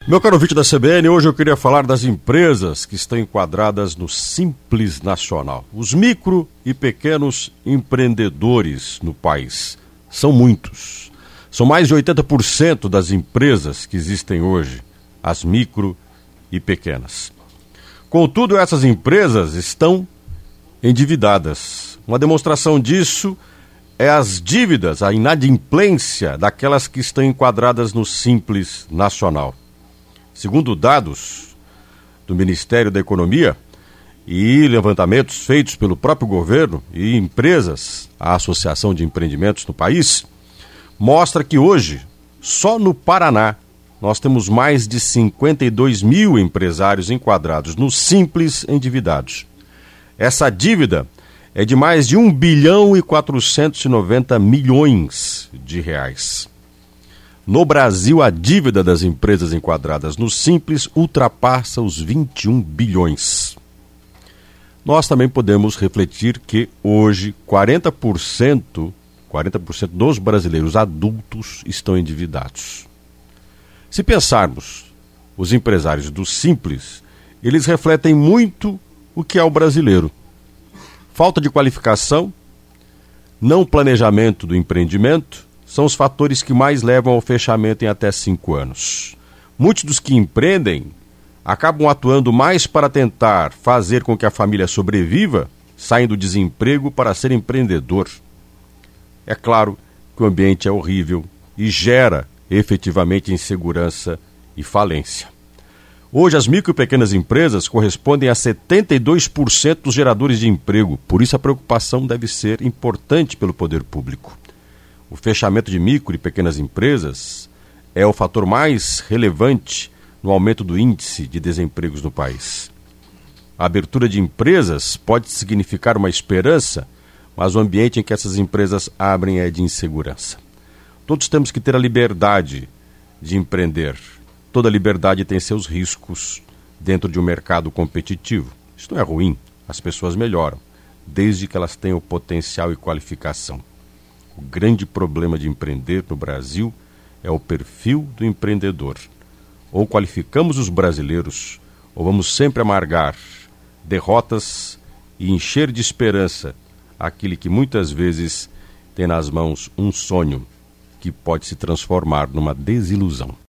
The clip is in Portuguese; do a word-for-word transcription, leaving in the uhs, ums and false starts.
Meu caro ouvinte da C B N, hoje eu queria falar das empresas que estão enquadradas no Simples Nacional. Os micro e pequenos empreendedores no país são muitos. São mais de oitenta por cento das empresas que existem hoje, as micro e pequenas. Contudo, essas empresas estão endividadas. Uma demonstração disso é as dívidas, a inadimplência daquelas que estão enquadradas no Simples Nacional. Segundo dados do Ministério da Economia e levantamentos feitos pelo próprio governo e empresas, a Associação de Empreendimentos no país, mostra que hoje, só no Paraná, nós temos mais de cinquenta e dois mil empresários enquadrados no Simples endividados. Essa dívida é de mais de um bilhão e quatrocentos e noventa milhões de reais. No Brasil, a dívida das empresas enquadradas no Simples ultrapassa os vinte e um bilhões. Nós também podemos refletir que hoje quarenta por cento, quarenta por cento dos brasileiros adultos estão endividados. Se pensarmos, os empresários do Simples, eles refletem muito o que é o brasileiro. Falta de qualificação, não planejamento do empreendimento, são os fatores que mais levam ao fechamento em até cinco anos. Muitos dos que empreendem acabam atuando mais para tentar fazer com que a família sobreviva, saindo do desemprego para ser empreendedor. É claro que o ambiente é horrível e gera efetivamente insegurança e falência. Hoje, as micro e pequenas empresas correspondem a setenta e dois por cento dos geradores de emprego, por isso a preocupação deve ser importante pelo poder público. O fechamento de micro e pequenas empresas é o fator mais relevante no aumento do índice de desempregos no país. A abertura de empresas pode significar uma esperança, mas o ambiente em que essas empresas abrem é de insegurança. Todos temos que ter a liberdade de empreender. Toda liberdade tem seus riscos dentro de um mercado competitivo. Isso não é ruim, as pessoas melhoram, desde que elas tenham potencial e qualificação. O grande problema de empreender no Brasil é o perfil do empreendedor. Ou qualificamos os brasileiros, ou vamos sempre amargar derrotas e encher de esperança aquele que muitas vezes tem nas mãos um sonho que pode se transformar numa desilusão.